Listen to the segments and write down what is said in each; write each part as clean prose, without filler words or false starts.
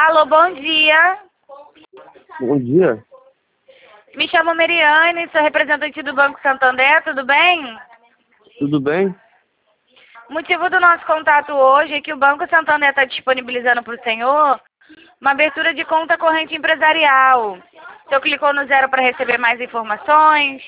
Alô, bom dia. Bom dia. Me chamo Meriane, sou representante do Banco Santander, tudo bem? Tudo bem? O motivo do nosso contato hoje é que o Banco Santander está disponibilizando para o senhor uma abertura de conta corrente empresarial. O senhor clicou no 0 para receber mais informações?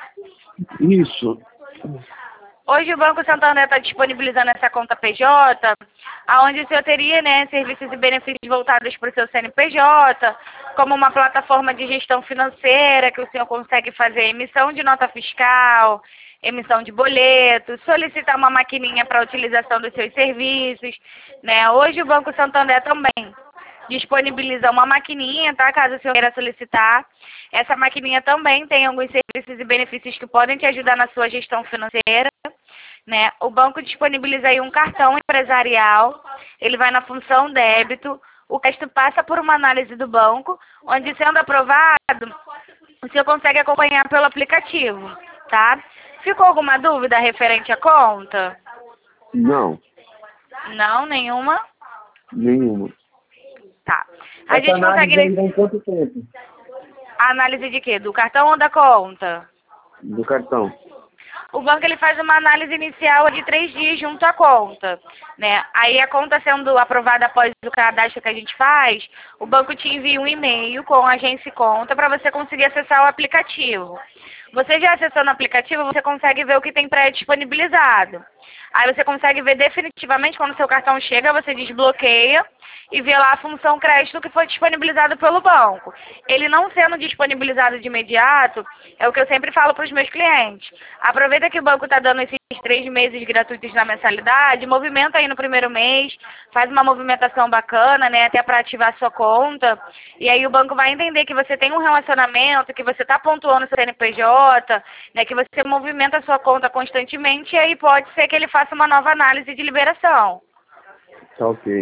Isso. Hoje o Banco Santander está disponibilizando essa conta PJ, onde o senhor teria, serviços e benefícios voltados para o seu CNPJ, como uma plataforma de gestão financeira, que o senhor consegue fazer emissão de nota fiscal, emissão de boletos, solicitar uma maquininha para a utilização dos seus serviços, Hoje o Banco Santander também disponibiliza uma maquininha, tá? Caso o senhor queira solicitar. Essa maquininha também tem alguns serviços e benefícios que podem te ajudar na sua gestão financeira, O banco disponibiliza aí um cartão empresarial, ele vai na função débito, o resto passa por uma análise do banco, onde sendo aprovado, o senhor consegue acompanhar pelo aplicativo, tá? Ficou alguma dúvida referente à conta? Não. Não, nenhuma? Nenhuma. Tá. A Essa gente consegue... análise ainda em quanto tempo? A análise de quê? Do cartão ou da conta? Do cartão. O banco ele faz uma análise inicial de 3 dias junto à conta, Aí a conta sendo aprovada após o cadastro que a gente faz, o banco te envia um e-mail com a agência e conta para você conseguir acessar o aplicativo. Você já acessando o aplicativo, você consegue ver o que tem pré-disponibilizado. Aí você consegue ver definitivamente quando o seu cartão chega, você desbloqueia e vê lá a função crédito que foi disponibilizado pelo banco. Ele não sendo disponibilizado de imediato, é o que eu sempre falo para os meus clientes. Aproveita que o banco está dando esses 3 meses gratuitos na mensalidade, movimenta aí no primeiro mês, faz uma movimentação bacana, até para ativar sua conta. E aí o banco vai entender que você tem um relacionamento, que você está pontuando seu CNPJ, que você movimenta a sua conta constantemente, e aí pode ser que ele faça uma nova análise de liberação. Tá ok.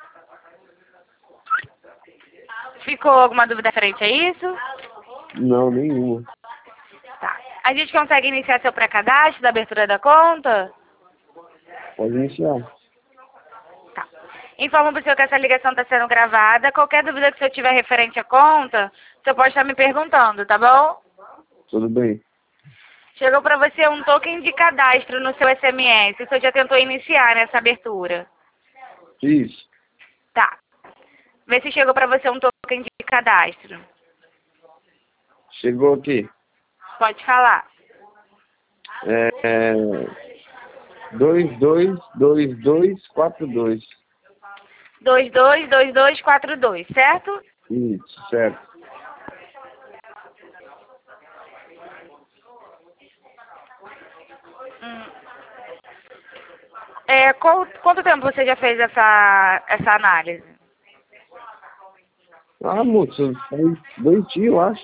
Ficou alguma dúvida referente a isso? Não, nenhuma. Tá. A gente consegue iniciar seu pré-cadastro da abertura da conta? Pode iniciar. Tá. Informo para o senhor que essa ligação está sendo gravada. Qualquer dúvida que o senhor tiver referente à conta, o senhor pode estar me perguntando, tá bom? Tudo bem. Chegou para você um token de cadastro no seu SMS. O senhor já tentou iniciar nessa abertura? Isso. Tá. Vê se chegou para você um token de cadastro. Chegou aqui. Pode falar. 222242. 222242, certo? Isso, certo. Quanto tempo você já fez essa análise? Ah, moço, faz 2 dias, eu acho.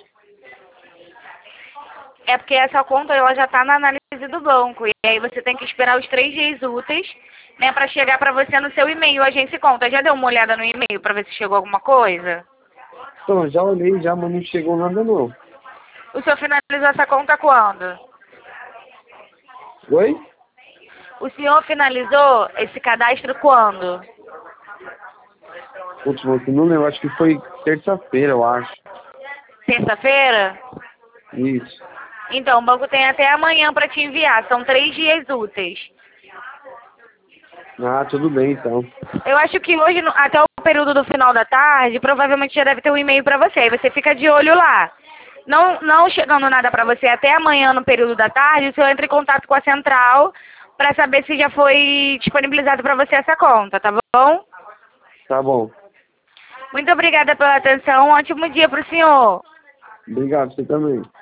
É porque essa conta ela já está na análise do banco. E aí você tem que esperar os 3 dias úteis, para chegar para você no seu e-mail, agência e conta. Já deu uma olhada no e-mail para ver se chegou alguma coisa? Então, já olhei já, mas não chegou nada não. O senhor finalizou essa conta quando? Oi? O senhor finalizou esse cadastro quando? Putz, moço, não lembro, acho que foi terça-feira, eu acho. Terça-feira? Isso. Então, o banco tem até amanhã para te enviar. São 3 dias úteis. Ah, tudo bem, então. Eu acho que hoje, até o período do final da tarde, provavelmente já deve ter um e-mail para você. Aí você fica de olho lá. Não chegando nada para você até amanhã no período da tarde, o senhor entra em contato com a central para saber se já foi disponibilizado para você essa conta, tá bom? Tá bom. Muito obrigada pela atenção. Um ótimo dia para o senhor. Obrigado, você também.